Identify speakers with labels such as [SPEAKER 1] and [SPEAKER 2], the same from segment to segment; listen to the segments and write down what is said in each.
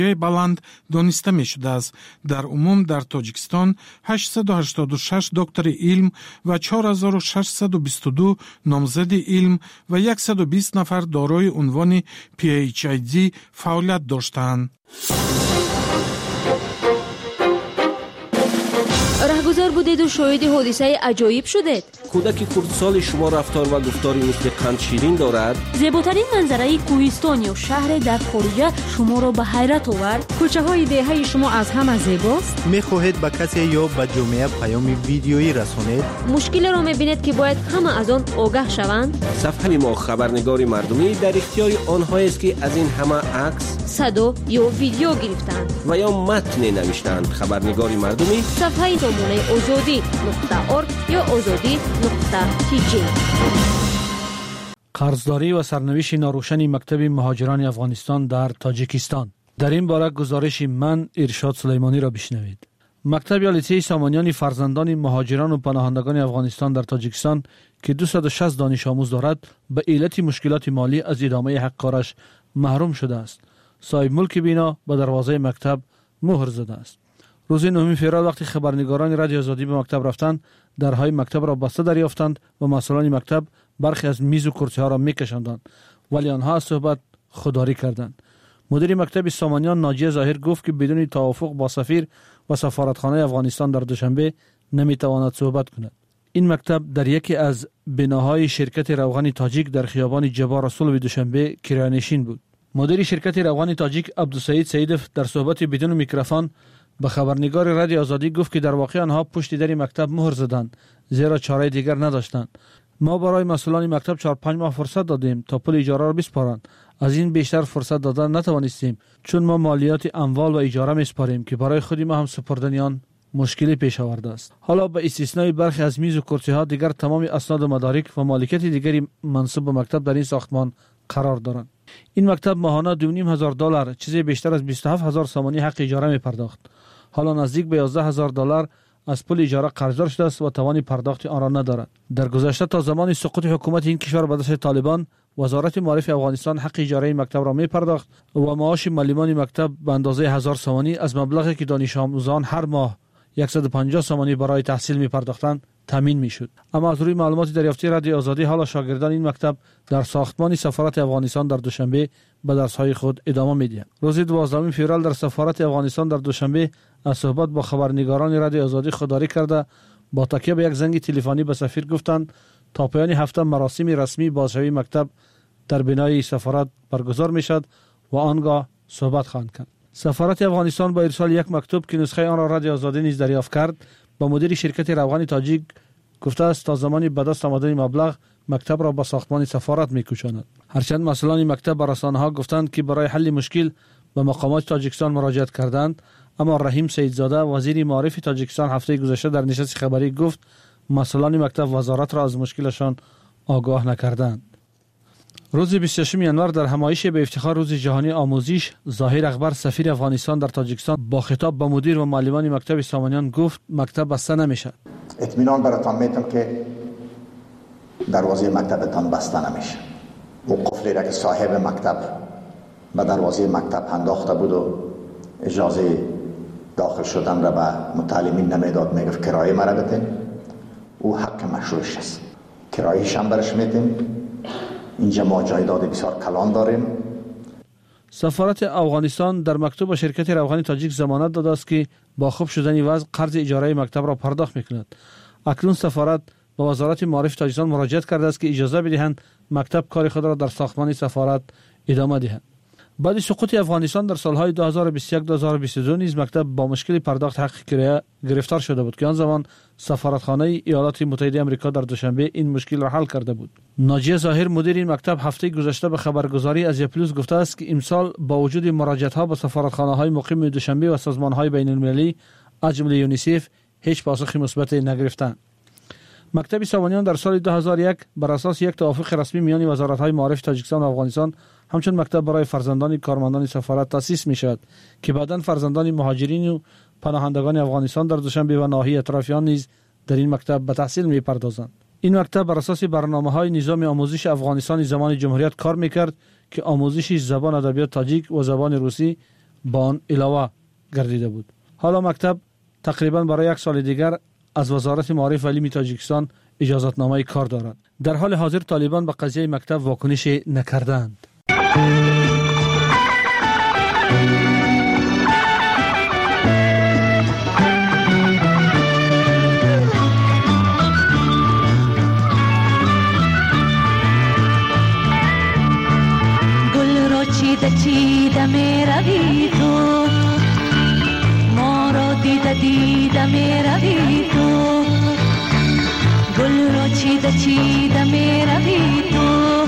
[SPEAKER 1] баланд дониста мешудааст. дар умум дар тоҷикистон 886 доктори илм ва 4622 номзади илм ва 120 нафар дорои унвони PhD фаъолият доштаанд.
[SPEAKER 2] راهگذار بودید و شاهد حادثه عجایب شدید.
[SPEAKER 3] کودک خردسال شما رفتار و گفتاری مثل قند شیرین دارد.
[SPEAKER 2] زیباترین منظره کوهستان یا شهر در خارج شما را به حیرت آورد.
[SPEAKER 4] کوچه های دهه شما از همه زیباست.
[SPEAKER 5] میخواهید به کسی یا به جامعه پیام ویدیویی رسانید؟
[SPEAKER 2] مشکل را میبینید که باید همه از آن آگاه شوند.
[SPEAKER 3] صفحه ما خبرنگار مردمی در اختیار آنهایی است که از این همه عکس،
[SPEAKER 2] صدا یا ویدیو گرفتند
[SPEAKER 3] و یا متن نوشتند. خبرنگار مردمی
[SPEAKER 2] صفحه سامانه azadi.org یا azadi.tg.
[SPEAKER 6] قرضداری و سرنوشت ناروشن مکتب مهاجران افغانستان در تاجیکستان. در این باره گزارش من ارشاد سلیمانی را بشنوید. مکتب یا لیسه سامانیان فرزندان مهاجران و پناهندگان افغانستان در تاجیکستان که 260 دانش آموز دارد به علت مشکلات مالی از ادامه حق کارش محروم شده است. صاحب ملک بینا به دروازه مکتب مهر زده است. روز 9 فوریه وقتی خبرنگاران رادیو آزادی به مکتب رفتند، درهای مکتب را بسته دریافتند و مسئولان مکتب برخی از میز و کرسی ها را میکشاندند، ولی آنها از صحبت خودداری کردند. مدیر مکتب سامانیان ناجیه ظاهر گفت که بدون توافق با سفیر و سفارتخانه افغانستان در دوشنبه نمیتواند صحبت کند. این مکتب در یکی از بناهای شرکت روغن تاجیک در خیابان جبار رسول دوشنبه کرایه‌نشین بود. مدیر شرکت روغن تاجیک عبدالسعید سیدف در صحبت بدون میکروفون به خبرنگار رادیو آزادی گفت که در واقع آنها پشت در مکتب مهر زدند، زیرا چاره دیگر نداشتند. ما برای مسئولان مکتب 4-5 ماه فرصت دادیم تا پول اجاره را بسپارند. از این بیشتر فرصت دادن نتوانستیم، چون ما مالیات اموال و اجاره میسپاریم که برای خود ما هم سپردن آن مشکلی پیش آورده است. حالا به استثنای برخی از میز و کرسی ها دیگر تمام اسناد و مدارک و مالکیت دیگری منسوب به مکتب در این ساختمان قرار دارند. این مکتب ماهانه $2,500 چیزی بیشتر از 27,000 سامانی حق اجاره می پرداخت. حالا نزدیک به $11,000 از پول اجاره قرضدار شده است و توان پرداخت آن را ندارد. در گذشته تا زمان سقوط حکومت این کشور به دست طالبان، وزارت معارف افغانستان حق اجاره مکتب را می پرداخت و معاش معلمان مکتب به اندازه 1000 سامانی از مبلغی که دانش آموزان هر ماه 150 سامانی برای تحصیل می پرداختند تامین می شد. اما از روی معلومات دریافتی رادیو آزادی، حالا شاگردان این مکتب در ساختمان سفارت افغانستان در دوشنبه به درس‌های خود ادامه می‌دهند. روز 12 فوریه در سفارت افغانستان در دوشنبه از صحبت با خبرنگاران رادیو آزادی خودداری کرده با تکیه به یک زنگ تلفنی به سفیر گفتند تا پایان هفته مراسم رسمی بازشوی مکتب در بنای سفارت برگزار می‌شود و آنگاه صحبت خواهند کرد. سفارت افغانستان با ارسال یک مکتوب که نسخه آن را رادیو آزادی نیز دریافت کرد با مدیر شرکت روغن تاجیک گفته است تا زمانی به دست آمدن مبلغ مکتب را به ساختمان سفارت می‌کشاند. هرچند مسئولان مکتب به رسانه‌ها گفتند که برای حل مشکل به مقامات تاجیکستان مراجعت کردند، اما رحیم سیدزاده وزیر معارف تاجیکستان هفته گذشته در نشست خبری گفت مسئولان مکتب وزارت را از مشکلشان آگاه نکردند. روز 26 ینور در همایش به افتخار روز جهانی آموزش، ظاهر اکبر سفیر افغانستان در تاجیکستان با خطاب به مدیر و معلمان مکتب سامانیان گفت مکتب بسته نمیشه.
[SPEAKER 7] اطمینان براتان میدم که دروازه مکتبتان بسته نمیشه. و قفلی را که صاحب مکتب به دروازه مکتب انداخته بود و اجازه داخل شدن را به متعلمین نمیداد، میگفت کرایه مرا بدین، او حق مشروعش است، کرایه‌اش هم برش میدیم. اینجا ما جایداد بسیار کلان داریم.
[SPEAKER 6] سفارت افغانستان در مکتوب به شرکت روغن تاجیک ضمانت داده است که با خوب شدن وضع قرض اجاره مکتب را پرداخت میکند. اکنون سفارت به وزارت معارف تاجیکستان مراجعه کرده است که اجازه بدهند مکتب کار خود را در ساختمان سفارت ادامه دهد. بعد سقوط افغانستان در سالهای 2021-2022 نیز مکتب با مشکل پرداخت حق کرایه گرفتار شده بود که آن زمان سفارتخانه ایالات متحده آمریکا در دوشنبه این مشکل را حل کرده بود. ناجیه ظاهر مدیر این مکتب هفته گذشته به خبرگزاری از پلوس گفته است که امسال با وجود مراجعت‌ها به سفارتخانه‌های مقیم دوشنبه و سازمان‌های بین‌المللی از جمله یونیسف هیچ پاسخی مثبت نگرفتند. مکتب سامانیان در سال 2001 بر اساس یک توافق رسمی میان وزارت‌های معارف تاجیکستان و افغانستان همچون مکتب برای فرزندان کارمندان سفارت تأسیس می‌شود که بعداً فرزندان مهاجرین و پناهندگان افغانستان در دوشنبه و ناحیه اطرافیان نیز در این مکتب به تحصیل می‌پردازند. این مکتب بر اساس برنامه‌های نظام آموزش افغانستان زمان جمهوریت کار می‌کرد که آموزش زبان ادبیات تاجیک و زبان روسی با آن علاوه گردیده بود. حالا مکتب تقریبا برای 1 سال دیگر از وزارت معارف و علم تاجیکستان اجازتنامه کار دارد. در حال حاضر طالبان به قضیه مکتب واکنش نکردند.
[SPEAKER 8] چیده می روی تو، ما را دیده می روی تو، گل را چیده می روی تو،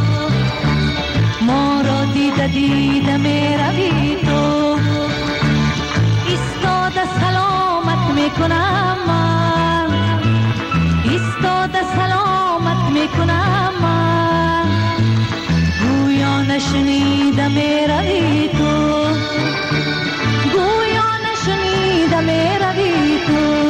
[SPEAKER 8] ما را دیده می روی تو. ایستاده سلامت می کنم من، ایستاده سلامت می کنم من، گویا نشنیده می روی تو، گویا نشنیده می روی تو.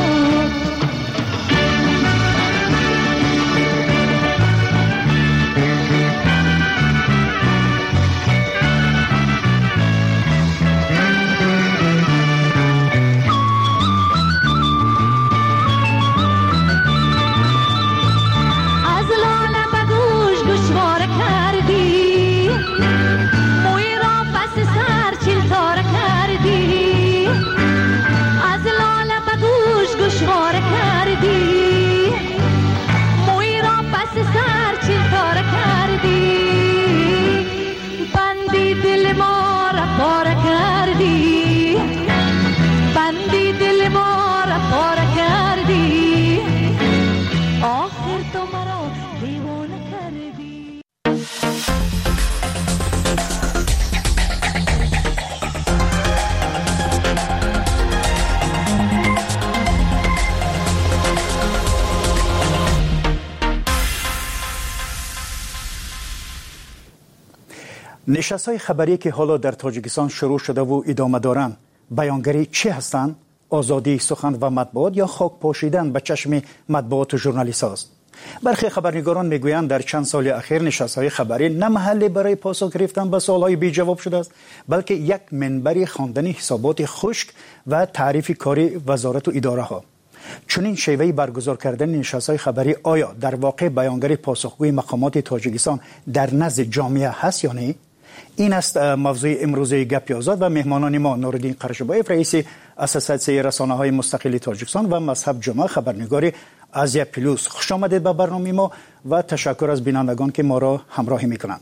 [SPEAKER 9] نشست‌های خبری که حالا در تاجیکستان شروع شده و ادامه دارند بیانگری چی هستند؟ آزادی سخن و مطبوعات یا خاک پاشیدن به چشم مطبوعات و ژورنالیست هاست؟ برخی خبرنگاران میگویند در چند سال اخیر نشست‌های خبری نه محلی برای پاسخ گرفتن به سوال‌های بی جواب شده است، بلکه یک منبر خواندن حسابات خشک و تعریف کاری وزارت و اداره ها. چنین شیوهی برگزار کردن نشست‌های خبری آیا در واقع بیانگر پاسخگوی مقامات تاجیکستان در نزد جامعه هست یا نه؟ این است موضوع امروزه گپ آزاد و مهمانان ما نوردین قرشبایف رئیس اساسیاسیون رسانه‌های مستقل تاجیکستان و مذهب جمعه خبرنگاری آزیا پلوس. خوش آمدید به برنامه ما و تشکر از بینندگان که ما را همراهی میکنند.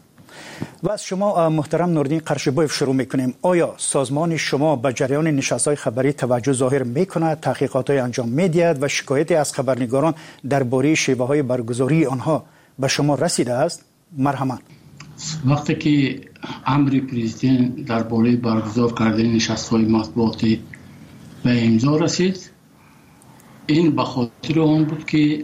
[SPEAKER 9] و از شما محترم نوردین قرشبایف شروع میکنیم. آیا سازمان شما به جریان نشست‌های خبری توجه ظاهر میکند، تحقیقات‌های انجام میدهد و شکایتی از خبرنگاران درباره شیوه‌های برگزاری آنها به شما رسیده است؟ مرحبا.
[SPEAKER 10] وقتی که امر پرزیدنت درباره برگزار کردن نشست‌های مطبوعاتی به امضا رسید، این به خاطر آن بود که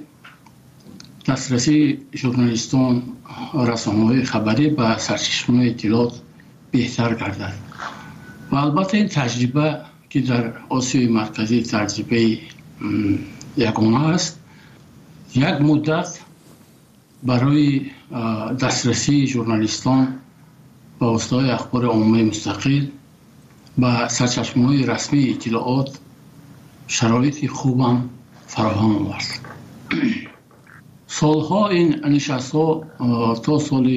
[SPEAKER 10] دسترسی ژورنالیستان رسانه‌های خبری به سرچشمه اطلاعات بهتر گردد و البته این تجربه که در آسیای مرکزی تجربه یگانه است. یک مدت برای دسترسی ژورنالیستان به وسایل اخبار عمومی مستقل به سرچشمه‌های رسمی اطلاعات شرایط خوبم فراهم آورد. سالها این نشست‌ها تا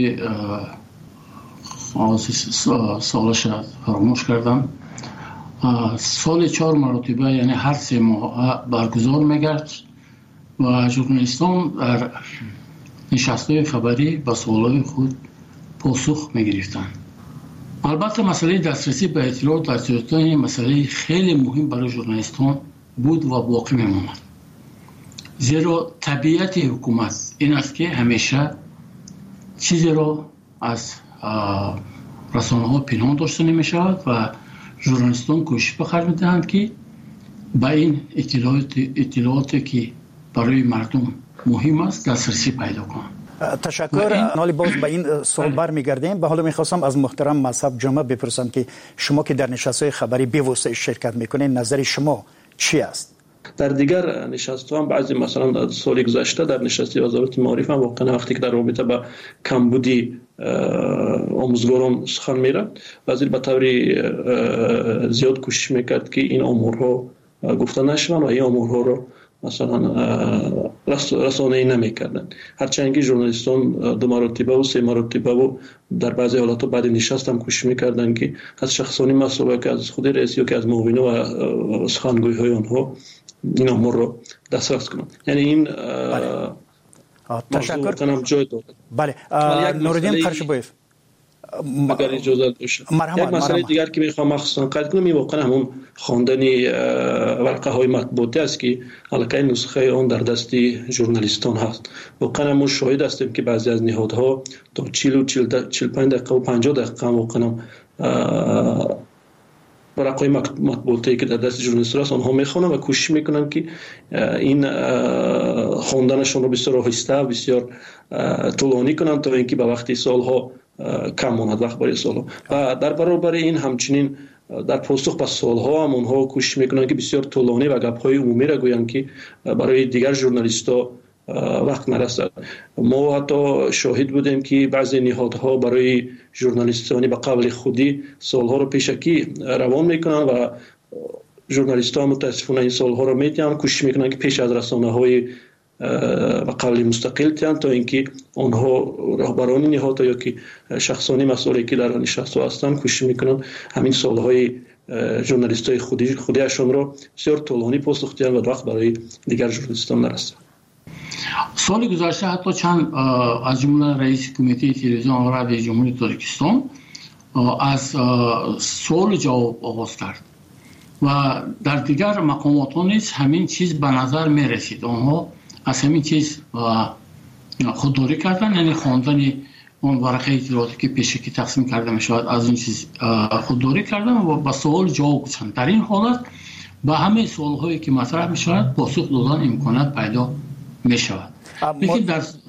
[SPEAKER 10] سالش فراموش کردم، سال 4 مرتبه یعنی هر 3 ماه برگزار می‌گشت و ژورنالیستان در نشست‌های خبری به سوالات خود پاسخ می‌گرفتند. البته مسئله دسترسی به اطلاعات در تاجیکستان مسئله خیلی مهم برای ژورنالیستان بود و باقی می‌ماند. زیرا طبیعت حکومت این است که همیشه چیزی را از رسانه‌ها پنهان داشته نمی‌شود و ژورنالیستان کوشش به خرج می‌دهند که به این اطلاعاتی که برای مردم مهم است دسترسی پیدا کنند.
[SPEAKER 9] تشکر. حالی باز به این سوال برمیگردیم. به حالا میخواستم از محترم مذهب جمعه بپرسم که شما که در نشست‌های خبری به واسطه شرکت میکنید نظر شما چی است؟
[SPEAKER 11] در دیگر نشست‌ها هم بعضی مثلا سال گذشته در نشست وزارت معارف هم واقعا وقتی که در رابطه با کمبودی آموزگاران سخن می‌رفت، وزیر به طور زیاد کوشش میکرد که این امورها گفته نشوند و این امورها رو مثلا رسانه‌ای نمی‌کردن. هرچند که ژورنالیستان 2 مرتبه و 3 مرتبه و در بعضی حالات بعد نشست هم کوشش می‌کردن که از شخصانی مسئله که از خود رئیس یا که از معاونین و سخنگوی‌های آنها این امور رو دسترس کنند. یعنی این
[SPEAKER 9] تشکر
[SPEAKER 11] کنم جای دارد.
[SPEAKER 9] بله نورالدین قرشبویف
[SPEAKER 11] اگر اجازه باشه یک مسئله دیگر که میخوام مخصوصا قید کنم این واقعا همون خواندن ورقه های مطبوعاتی است که الکی نسخه آن در دست ژورنالیستان هست. واقعا ما شاهد هستیم که بعضی از نهادها تا 45 دقیقه و 50 دقیقه واقعا ورقه مطبوعاتی که در دست ژورنالیستان هست آنها میخوانند و کوشش میکنند که این خواندنشون رو بسیار آهسته و بسیار طولانی کنند تا اینکه به وقتی سالها کم ماند وقت برای سالها. و در برابر این همچنین در پاسخ به سالها هم اونها کوشش میکنند که بسیار طولانی و گپ‌های عمومی را گویند که برای دیگر ژورنالیست‌ها وقت نرسد. ما حتی شاهد بودیم که بعضی نهادها برای ژورنالیستانی به قول خودی سالها رو پیشکی روان میکنند و ژورنالیست‌ها متاسفانه این سالها رو میتونن کوشش میکنند که پیش از رسانه‌های و قبل مستقل تیان تا اینکه آنها رهبران نهادها یا که شخصانی مسئولی که در نشست‌ها هستند کوشش میکنن همین سالهای ژورنالیستای خودیشون رو بسیار طولانی پاسخ دهند و وقت برای دیگر ژورنالیستان نرسد.
[SPEAKER 10] سال گذشته حتی چند از جمله رئیس کمیته تلویزیون و رادیو جمهوری تاجیکستان از سوال جواب آغاز کرد و در دیگر مقامات نیز همین چیز به نظر می رسید. آنها از همین چیز خودداری کردن، یعنی خواندن اون ورقه اطلاعاتی که پیشکی تقسیم کرده می شود از این چیز خودداری کردن و با سوال جواب گفتن. در این حالت به همه سوال هایی که مطرح می شود پاسخ دادن امکانات پیدا می شود. لیکن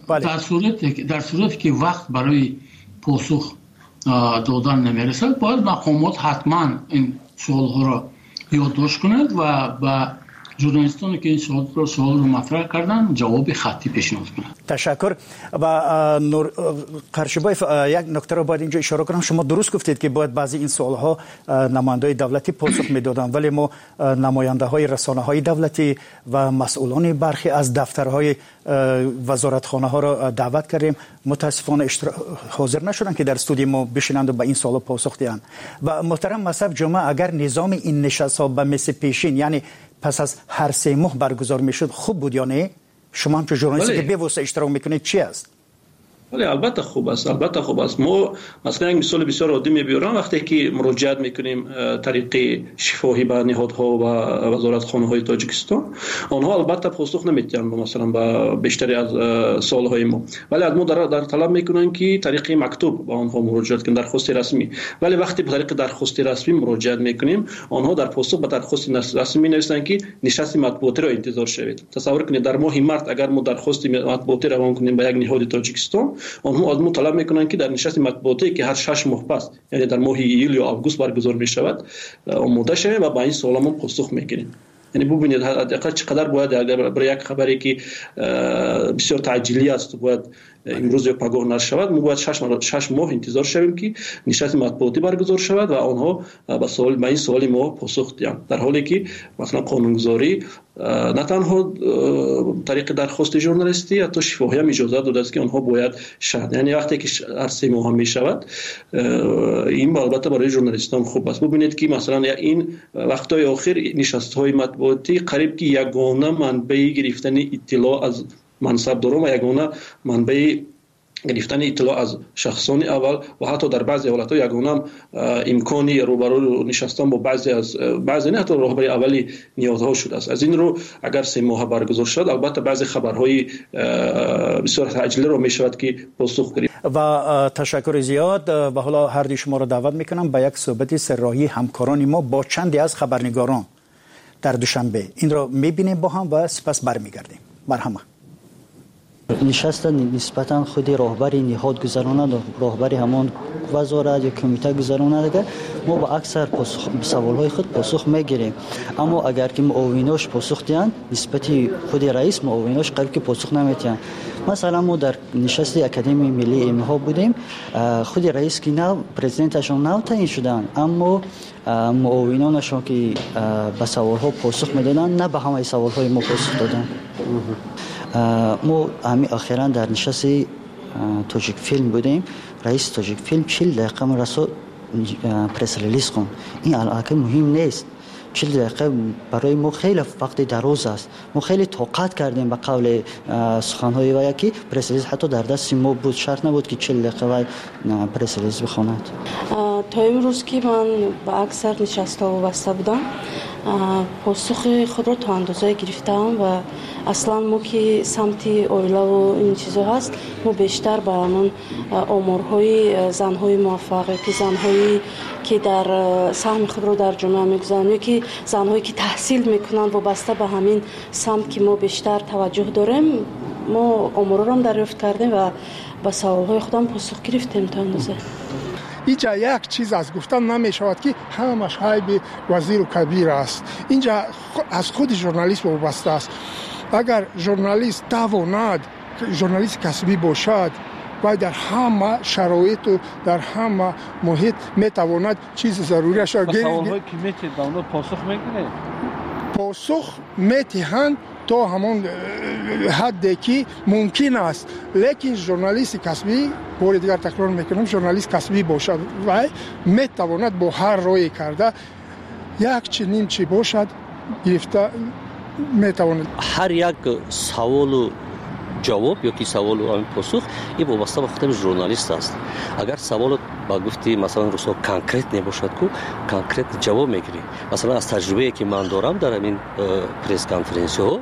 [SPEAKER 10] در صورتی که وقت برای پاسخ دادن نمی رسد باید مقامات حتما این سوال ها را یادداشت کنند و با ژورنالیستانی که این سوال رو مطرح کردن جواب خطی پیشنهاد کنند.
[SPEAKER 9] تشکر. و نور قرشبویف یک نکته رو باید اینجا اشاره کنم. شما درست گفتید که باید بعضی این سوال ها نماینده‌های دولتی پاسخ میدادن، ولی ما نماینده های رسانه های دولتی و مسئولان برخی از دفترهای وزارتخانه ها را دعوت کردیم، متاسفانه حاضر نشدن که در استودیو ما بشینند و به این سوال پاسخ دهند. و محترم مصعب جمعه اگر نظام این نشست ها به مثل پیشین یعنی پس از هر 3 ماه برگزار میشد خوب بود یا نه؟ شما هم که ژورنالیستی که به واسطه اشتراک میکنید چی است؟
[SPEAKER 11] ولی البته خوب است، البته خوب است. ما مثلا یک مثال بسیار عادی میبرم، وقتی که مراجعت میکنیم طریق شفاهی به نهادها و وزارتخانه های تاجیکستان، آنها البته پاسخ نمیدن مثلا به بیشتری از سالهای ما، ولی از ما در طلب میکنن که طریق مکتوب با آنها مراجعت کنیم، درخواست رسمی. ولی وقتی به طریق درخواست رسمی مراجعت میکنیم، آنها در پاسخ به درخواست رسمی نوشتن که نشست مطبوعاتی را انتظار شوید. تصور کنید در ماه مارس اگر ما درخواست مطبوعاتی روان کنیم به یک نهاد تاجیکستان، آنها از ما طلب میکنن که در نشست مطبوعاتی که هر 6 ماه پس یعنی در ماه ایول یا آگوست برگزار می شود آماده شویم و با این سوالمون پاسخ میگیریم. یعنی ببینید حداقل چقدر باید برای یک خبری که بسیار تعجیلی است باید امروز یا پگاه نشر شود، ما باید 6 ماه انتظار شویم که نشست مطبوعاتی برگزار شود و آنها به این سوال ما پاسخ دهند، در حالی که مثلا قانونگذاری نه تنها طریق درخواست ژورنالیستی حتی شفاهی هم اجازه داده است که آنها باید شهر، یعنی وقتی که هر 3 ماه می شود این البته برای ژورنالیستان خوب است. ببینید که مثلا این وقت‌های آخر نشست‌های مطبوعاتی قریب که یگانه منبع گرفتن اطلاع از منصبداران و یگانه منبع گرفتن اطلاع از شخصان اول و حتی در بعضی حالت‌ها یگانه امکانی روبرو نشستن با بعضی نه حتی رهبری اولی نیازها شده است. از این رو اگر 3 ماه برگزار شد البته بعضی خبرهای بسیار تعجیلی رو میشود که پاسخ گیریم.
[SPEAKER 9] و تشکر زیاد. و حالا هر دوی شما رو دعوت میکنم به یک صحبت سرراهی همکاران ما با چندی از خبرنگاران در دوشنبه. این رو میبینیم با هم و سپس برمیگردیم. مرحبا.
[SPEAKER 12] نشست نسبتا خود راهبری نهاد گذراند و راهبری همان وزارت یا کمیته گذراند اگر ما با اکثر سوالهای خود پاسخ میگیریم، اما اگر که معاوناش پاسخ دهند نسبتی خود رئیس معاوناش قبل که پاسخ نمیتین. مثلا ما در نشست اکادمی ملی علم ها بودیم، خود رئیس که نو پرزیدنتشون نو تعیین شدن، اما معاونانشون که به سوال ها پاسخ میدادن نه به همه سوال های ما پاسخ دادن. ما همین اخیراً در نشست تاجیک فیلم بودیم، رئیس تاجیک فیلم 40 دقیقه ما رسول پرس ریلیز کن. این البته مهم نیست، 40 دقیقه برای ما خیلی وقت دراز است. ما خیلی طاقت کردیم به قول سخنهای و یکی پرس ریلیز حتی در دست ما بود، شرط نبود که 40 دقیقه و پرس ریلیز بخواند.
[SPEAKER 13] تا امروز که من با اکثر نشست‌ها وابسته بودم، پاسخ خود را تا اندازه گرفتم و اصلا ما که سمت اویلا و این چیزا هست، ما بیشتر با همون آمارهای زنهای موفقه که زنهایی که در سهم خود را در جامعه میگذارن، که زنهایی که تحصیل میکنن وابسته به همین سمت که ما بیشتر توجه داریم، ما آمارها را هم دریافت کردیم و با سوالهای خودم پاسخ گرفتیم تا اندازه.
[SPEAKER 14] اینجا یک چیز از گفتن نمی شود که همش حیب وزیر و کبیر است. اینجا از خود ژورنالیست وابسته است. اگر ژورنالیست تواند، ژورنالیست کسبی باشد و در همه شرایط و در همه محیط میتواند چیز ضروریش را
[SPEAKER 6] گرفت. سوال‌هایی که میتید به اونا پاسخ میگیره؟
[SPEAKER 14] پاسخ میتهند تا همون حدی که ممکن است، لیکن ژورنالیست کسبی، بار دیگر تکرار میکنم، ژورنالیست کسبی باشد و میتواند با هر رای کرده یک چی نیم چی باشد گرفته میتواند.
[SPEAKER 15] هر یک سوال و جواب یا که سوال و پاسخ این وابسته به خود ژورنالیست است. اگر سوال با گفتی مثلا رسو کانکریت نباشد کو کانکریت جواب میگیری. مثلا از تجربه‌ای که من دارم در این پرس کنفرانس ها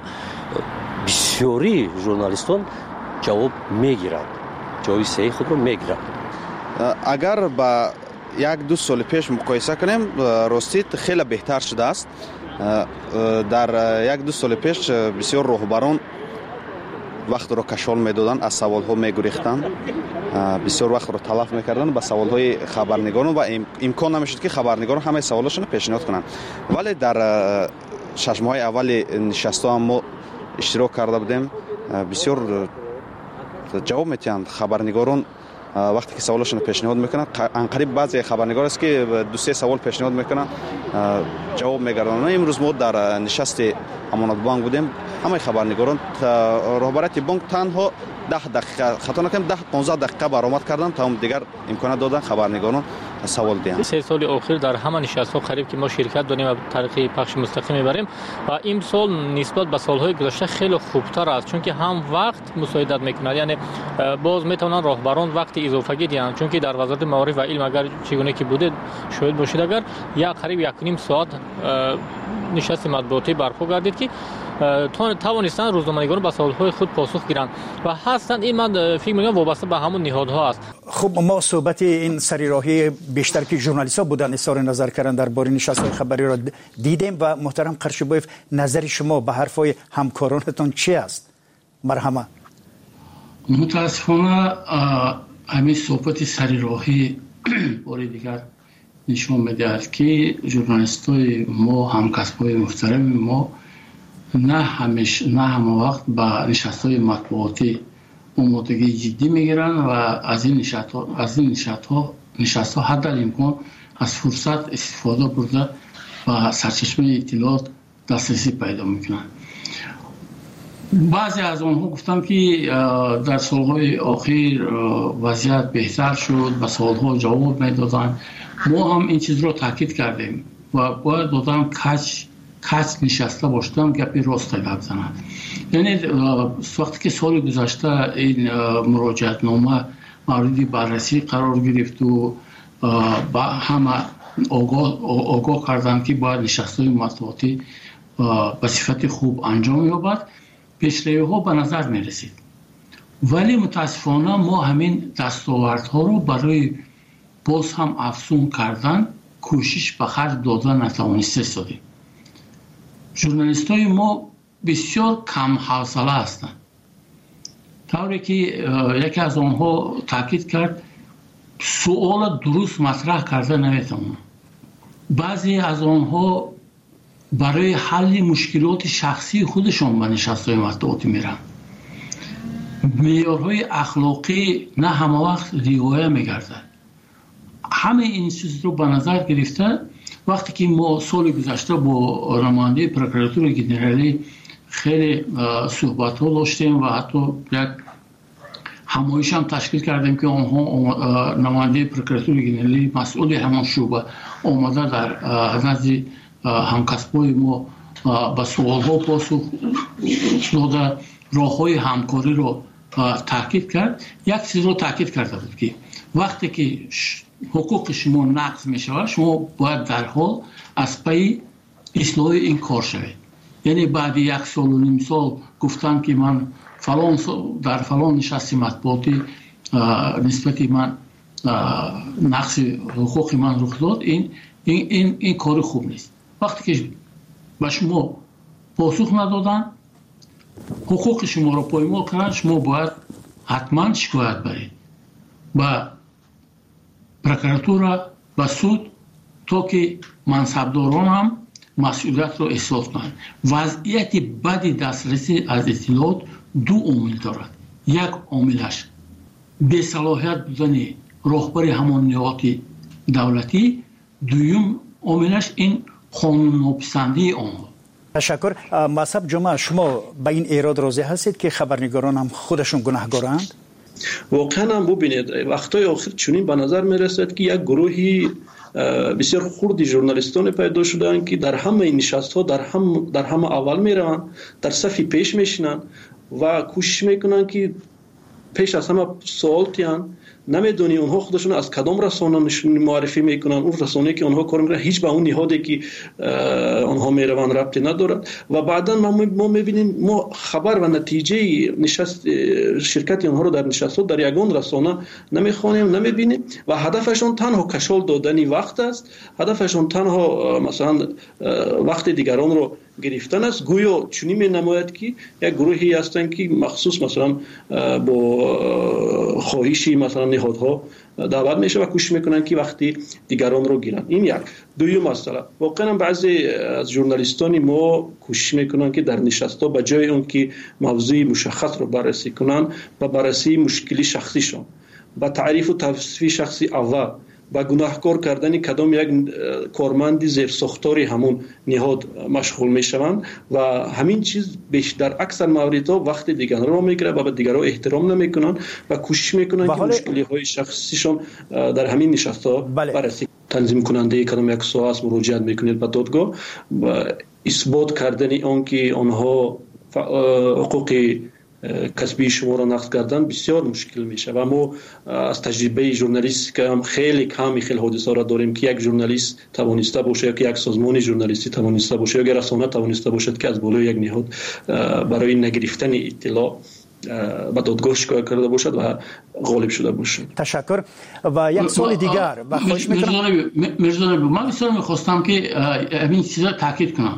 [SPEAKER 15] بسیاری ژورنالیستان جواب میگیرند، جواب صحیح خود رو میگیرند.
[SPEAKER 16] اگر با یک دو سال پیش مقایسه کنیم راستی خیلی بهتر شده است. در یک دو سال پیش بسیار راهبران وقت رو کشال میدادن، از سوال ها میگریختن، بسیار وقت رو تلف میکردن با سوال های خبرنگاران و امکان نمیشد که خبرنگاران همه سوالاشون پیشنهاد کنن. ولی در 6 ماه اول نشست‌ها ما اشتراک کرده بودیم، بسیار جواب میتیند خبرنگاران وقتی که سوالاشون پیشنهاد میکنن. انقریب بعضی خبرنگار است که 2-3 سوال پیشنهاد میکنن جواب میگردن. امروز ما در نشست امانت بانک بودیم، همه خبرنگاران راهبرت بانک تنها 10 دقیقه خطا نکنم 10-15 دقیقه برآمد کردن تا هم دیگر امکانات دادن خبرنگاران سوال دهند.
[SPEAKER 17] 3 سال اخیر در همه نشست‌ها قریب که ما شرکت داریم و طریق پخش مستقیم میبریم و این سال نسبت به سال‌های گذشته خیلی خوبتر است، چون که هم وقت مساعدت میکنه، یعنی باز میتونن راهبران وقت اضافه‌ای دهند، چون که در وزارت معارف و علم اگر چگونه که بوده شاید باشید اگر یک قریب 1.5 ساعت نشست مطبوعاتی برپا گردید که توانستن روزنامه‌نگاران به سوال‌های خود پاسخ گیرند و هستند. این من فکر می‌کنم وابسته به همون نهادها است.
[SPEAKER 9] خب ما صحبت این سریراهی بیشتر که ژورنالیست‌ها بودن اظهار نظر کردن درباره نشست‌های خبری را دیدیم و محترم قرشبایف نظر شما به حرفای همکارانتون چی است؟ مرحمت.
[SPEAKER 10] متاسفانه همین صحبت سریراهی بار دیگر نشون می‌دهد که ژورنالیست‌های ما، همکسب‌های محترم ما نه همه وقت با نشست‌های مطبوعاتی آمادگی جدی میگیرن و از این نشست‌ها حد الامکان از فرصت استفاده برده و سرچشمه اطلاعات دسترسی پیدا میکنن. بعضی از آنها گفتم که در سالهای اخیر وضعیت بهتر شد، به سوالها جواب میدادن. ما هم این چیز رو تاکید کردیم و باید دادم کچ نشسته باشدم گپی راست گپ زنم. یعنی وقتی که سال گذشته این مراجعت نامه مورد بررسی قرار گرفت و با همه آگاه کردن که باید نشست‌های مطبوعاتی به صفت خوب انجام یابد، پیشروی‌ها به نظر می رسید. ولی متاسفانه ما همین دستاوردها رو برای باز هم افزون کردن کوشش به خرج دادن نتوانسته استادیم. ژورنالیست‌های ما بسیار کم حوصله هستند. طوری که یکی از آنها تاکید کرد سوال درست مطرح کرده نمیتونم. بعضی از آنها برای حل مشکلات شخصی خودشون به نشست‌های مطبوعاتی میرن. معیارهای اخلاقی نه همه وقت رعایت میگردد. همه این چیز رو به نظر گرفته وقتی که ما سال گذشته با نماینده پروکراتور ژنرالی خیلی صحبت ها داشتیم و حتی یک همایش هم تشکیل کردیم که آنها نماینده پروکراتور ژنرالی مسئول همان شعبه آمده در نزد همکسبای ما به سوال ها پاسخ داده راه های همکاری رو تاکید کرد. یک چیز رو تاکید کرده بود که وقتی که حقوق شما نقض می شود شما باید در حال از پی اصلاح این کار شوید. یعنی بعد 1.5 سال گفتن که من در فلان نشست مطبوعاتی نسبت من نقص حقوق من رخ داد، این کار خوب نیست. وقتی که به شما پاسخ ندادن حقوق شما را پایمال کردن شما باید حتما شکایت برید به پروکراتور و سود تا که منصبداران هم مسئولیت را احساس کنند. وضعیت بد دسترسی از اطلاعات دو عامل دارد. یک عاملش بی‌صلاحیت بودن راهبر همان نهاد دولتی، دوم عاملش این قانون ناپسندی آنها.
[SPEAKER 9] تشکر. مصعب جمعه شما به این ایراد راضی هستید که خبرنگاران هم خودشون گناهکارند؟
[SPEAKER 11] واقعا هم ببینید وقتای آخر چنین به نظر میرسد که یک گروهی بسیار خردی ژورنالیستان پیدا شدن که در همه این نشست‌ها در همه اول میروند، در صف پیش میشینن و کوشش میکنن که پیش از همه سوال تیان نمیدونی اونها خودشون از کدام رسانه معرفی میکنن. اون رسانه که اونها کار میکنن هیچ به اون نهادی که اونها میروند ربطی ندارد و بعدا ما میبینیم ما خبر و نتیجه نشست شرکت اونها رو در نشست ها در یگان رسانه نمیخوانیم نمیبینیم و هدفشون تنها کشال دادن وقت است. هدفشون تنها مثلا وقت دیگران رو گرفتن است. گویا چنین می‌نماید که یک گروهی هستند که مخصوص مثلا با خواهشی مثلا نهادها دعوت میشه و کوشش میکنن که وقتی دیگران رو گیرن. این یک. دوم مسئله واقعا بعضی از ژورنالیستان ما کوشش میکنن که در نشست‌ها به جای اون که موضوع مشخص رو بررسی کنن و بررسی مشکلی شخصیشون با تعریف و توصیف شخصی اول با گناهکار کردن کدام یک کارمند زیر ساختاری همون نهاد مشغول میشوند و همین چیز در اکثر موردها وقت دیگران رو میگیره و به دیگران احترام نمیکنن و کوشش میکنن که مشکلی های شخصیشون در همین نشست‌ها بررسی. تنظیم کننده کدام یک سوال مراجعه میکنید به دادگاه و اثبات کردن اون که آنها حقوق کسبی شما را نقض کردن بسیار مشکل میشه و ما از تجربه ژورنالیست که هم خیلی حادثه را داریم که یک ژورنالیست توانسته باشه یا که یک سازمان ژورنالیستی توانسته باشه یا رسانه توانسته باشد که از بالای یک نهاد برای نگرفتن اطلاع به دادگاه شکایت کرده باشد و غالب شده باشد.
[SPEAKER 9] تشکر. و یک سوال دیگر خواهش میکنم
[SPEAKER 10] مرزا من بسیار میخواستم که همین چیزا تاکید کنم.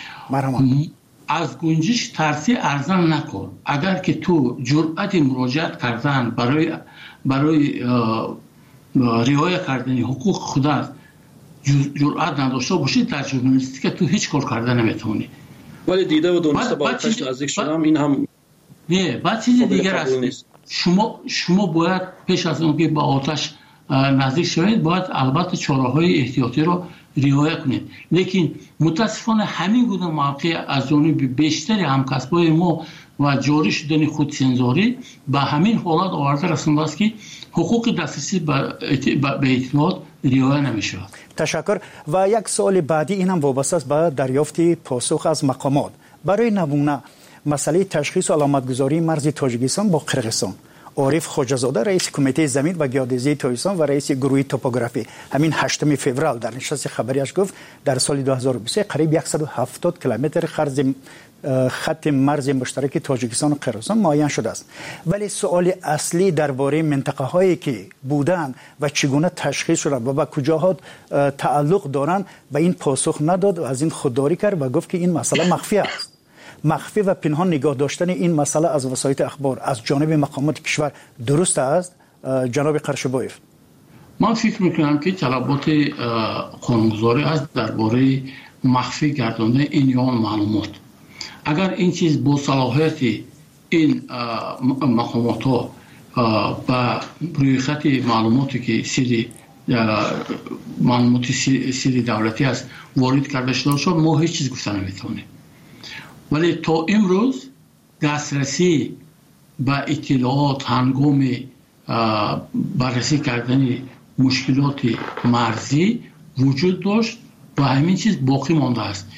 [SPEAKER 10] از گنجش ترسی ارزان نکن. اگر که تو جرأت مراجعت کردن برای رعایت کردن حقوق خودت جرأت نداشته باشی در ژورنالیستیک تو هیچ کار کردن نمیتونی.
[SPEAKER 11] ولی دیده و دانسته با آتش نزدیک شدم این هم
[SPEAKER 10] نه. بعد چیز دیگر است. شما باید پیش از اون که با آتش نزدیک شوید باید البته چاره‌های احتیاطی رو رعایت کنید. لیکن متاسفانه همین گونه موقع از جانب بیشتر همکسبای ما و جاری شدن خودسنجاری به همین حالت آورده رسانده است که حقوق دسترسی به اطلاعات رعایت نمیشه.
[SPEAKER 9] تشکر. و یک سوال بعدی این هم وابسته است به دریافت پاسخ از مقامات. برای نمونه مسئله تشخیص و علامتگذاری مرز تاجیکستان با قرقیزستان، عارف خواجه‌زاده رئیس کمیته زمین و گیاه‌دزدی تاجیکستان و رئیس گروه توپوگرافی همین 8 فوریه در نشست خبریش گفت در سال 2023 قریب 170 کیلومتر خط مرز مشترک تاجیکستان و قرقیزستان معین شده است. ولی سوال اصلی درباره منطقه هایی که بودند و چگونه تشخیص شده و به کجاها تعلق دارند به این پاسخ نداد و از این خودداری کرد و گفت که این مسئله مخفی است. مخفی و پنهان نگاه داشتن این مسئله از وسایل اخبار از جانب مقامات کشور درست است جناب قرشبایف؟
[SPEAKER 10] من فکر میکنم که طلبات قانونگذاری است درباره مخفی گرداندن این یا معلومات. اگر این چیز با صلاحیت این مقامات ها با روی خط معلوماتی که سری معلومات سری دولتی است وارد کرده شده شد، ما هیچ چیز گفته نمیتونیم. ولی تا امروز دسترسی به اطلاعات هنگام بررسی کردن مشکلات مرزی وجود داشت و همین چیز باقی مانده است.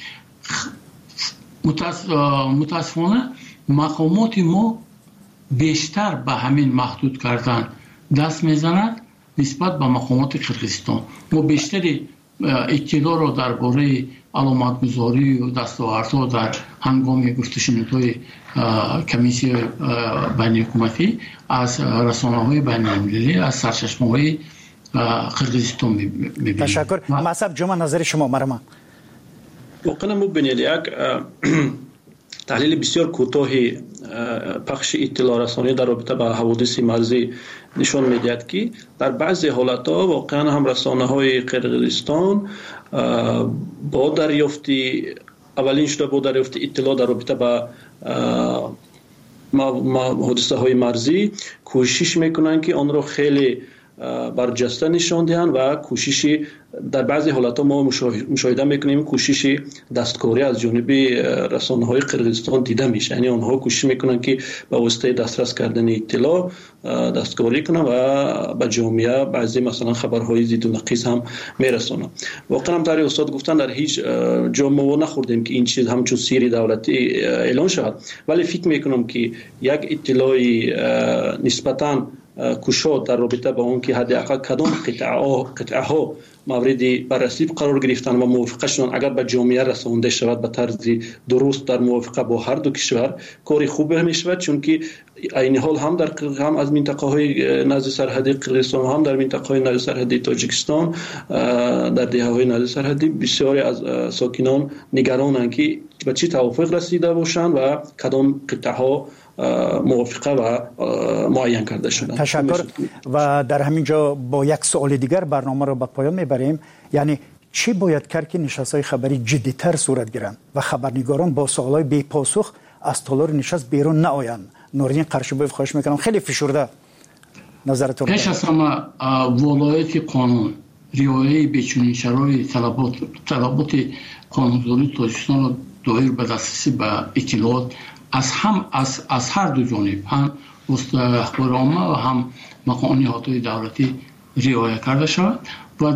[SPEAKER 10] متاسفانه مقامات ما بیشتر به همین محدود کردن دست میزند نسبت به مقامات قرقیزستان. ما بیشتری اطلاع را درباره علامتگذاری و دستاوردها در هنگام گفتشنودهای کمیسیون بین حکومتی از رسانه‌های بین المللی، از سرچشمه‌های قرقیزستان می‌بینیم.
[SPEAKER 9] تشکر. مصعب جمعه نظر شما مرحبا.
[SPEAKER 11] واقعا مبینید یک تحلیل بسیار کوتاهی پخش اطلاع رسانی در رابطه با حوادث مرزی نشان میدهد که در بعضی حالت‌ها واقعا هم رسانه‌های قرقیزستان با دریافت اطلاع در رابطه با حادثه‌های مرزی کوشش میکنند که آن را خیلی برجسته نشان دهند و کوششی در بعضی حالت‌ها ما مشاهده میکنیم کوششی دستکاری از جانب رسانه‌های قرقیزستان دیده میشه. یعنی آنها کوشش میکنن که با واسطه دسترس کردن اطلاع دستکاری کنن و به جامعه بعضی مثلا خبرهای ضد و نقیض هم میرسونن. واقعا هم در استاد گفتن در هیچ جا ما نخوردیم که این چیز همچون سری دولتی اعلان شود، ولی فکر میکنم که یک اطلاعی نسبتاً کشاد در رابطه با اون که حداقل کدام قطعه ها مورد بررسی قرار گرفتن و موافقه شدن اگر به جامعه رسانده شود به طرز درست در موافقه با هر دو کشور کاری خوب می شود، چون که این حال هم از منطقه های نزد سرحدی قرقیزستان هم در منطقه های نزد سرحدی تاجیکستان در دهه های نزد سرحدی بسیاری از ساکنان نگرانند که به چه توافق رسیده باشند و کدام قطعه ها موافقه و معین کرده شدن.
[SPEAKER 9] تشکر. و در همین جا با یک سوال دیگر برنامه را به پایان میبریم. یعنی چی باید کرد که نشست‌های خبری جدی‌تر صورت گیرند و خبرنگاران با سوالای بی پاسخ از تالار نشست بیرون نآیند؟ نوردین قرشبایف خواهش میکنم خیلی فشرده نظرتون.
[SPEAKER 10] پیش از همه ولایت قانون، رعایت بچنین شرایط طلبات قانونگذاری تاجیکستان را دایر به دسترسی به اطلاعات از هر دو جانب، هم وسط اخبار عامه و هم مقام نهادهای دولتی رعایت کرده شود. و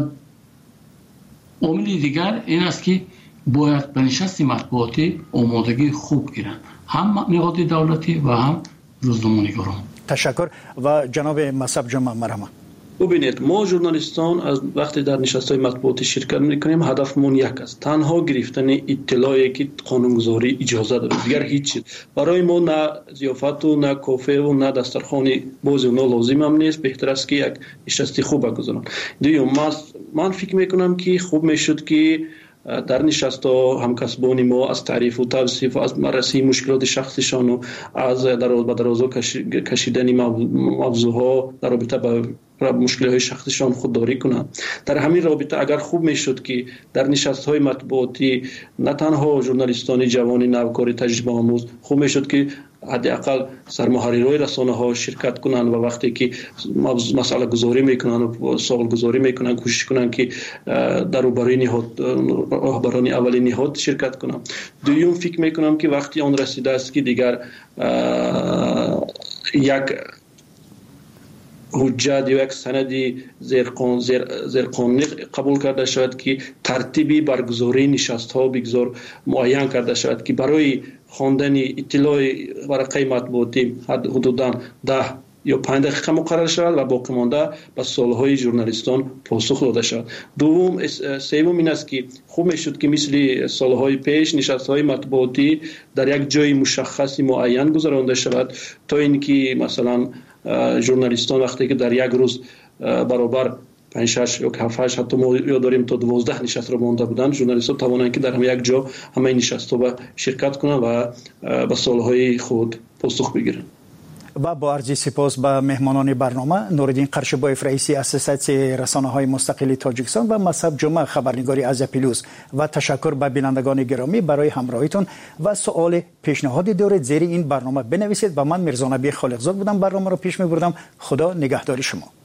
[SPEAKER 10] عامل دیگر این است که باید به نشست مطبوعاتی آمادگی خوب گیرند، هم نهاد دولتی و هم روزنامه‌نگاران.
[SPEAKER 9] تشکر. و جناب مصعب جمعه مرحبا.
[SPEAKER 11] ببینید ما ژورنالیستان از وقتی در نشست‌های مطبوعاتی شرکت می‌کنیم هدفمون یک است، تنها گرفتن اطلاعی که قانونگذاری اجازه داره، دیگر هیچ چیز برای ما نه ضیافت و نه کافه و نه دسترخوان باز اونا لازم هم نیست. بهتر است که یک نشست خوب بگذارن. من فکر می‌کنم که خوب میشد که در نشست‌ها همکسبان ما از تعریف و توصیف و از بررسی مشکلات شخصیشان و از درازا کشیدن موضوعها در رابطه با مشکلات شخصیشان خودداری کنند. در همین رابطه اگر خوب میشد که در نشست‌های مطبوعاتی نه تنها ژورنالیستان جوان نوکار تجربه آموز، خوب میشد که حداقل سرمحررای رسانه‌ها شرکت کنند و وقتی که مسئله گذاری میکنن و سوال گذاری میکنن کوشش کنن که در روبروی نهاد رهبران اولی نهاد شرکت کنن. دوم فکر میکنم که وقتی آن رسیده است که دیگر یک حجت یا یک سندی زیرقانونی قبول کرده شود که ترتیبی برگزاری نشست‌ها بگذار معین کرده شود که برای خواندن اطلاع ورقه مطبوعاتی حدوداً 10 یا 5 دقیقه مقرر شود و باقی مانده به سوال‌های ژورنالیستان پاسخ داده شود. سوم این است که خوب میشد که مثل سال‌های پیش نشست‌های مطبوعاتی در یک جای مشخص معین گذرانده شود تا اینکه مثلا ژورنالیستان وقتی که در یک روز برابر 5 6 یا 7 8 حتی ما داریم تا 12 نشست رو مونده بودن. ژورنالیست‌ها توانند که در هم یک جا همه نشست‌ها شرکت کنند و به سوال‌های خود پاسخ بگیرند.
[SPEAKER 9] و با عرض سپاس به مهمانان برنامه نورالدین قرشبایف رئیس اساسیاسیون رسانه‌های مستقل تاجیکستان و مصعب جمعه خبرنگاری از پیلوز و تشکر به بینندگان گرامی برای همراهیتون و سوال پیشنهادی دارید زیر این برنامه بنویسید و من میرزا نبی خالقزاد بودم برنامه رو پیش می‌بردم. خدا نگهدار شما.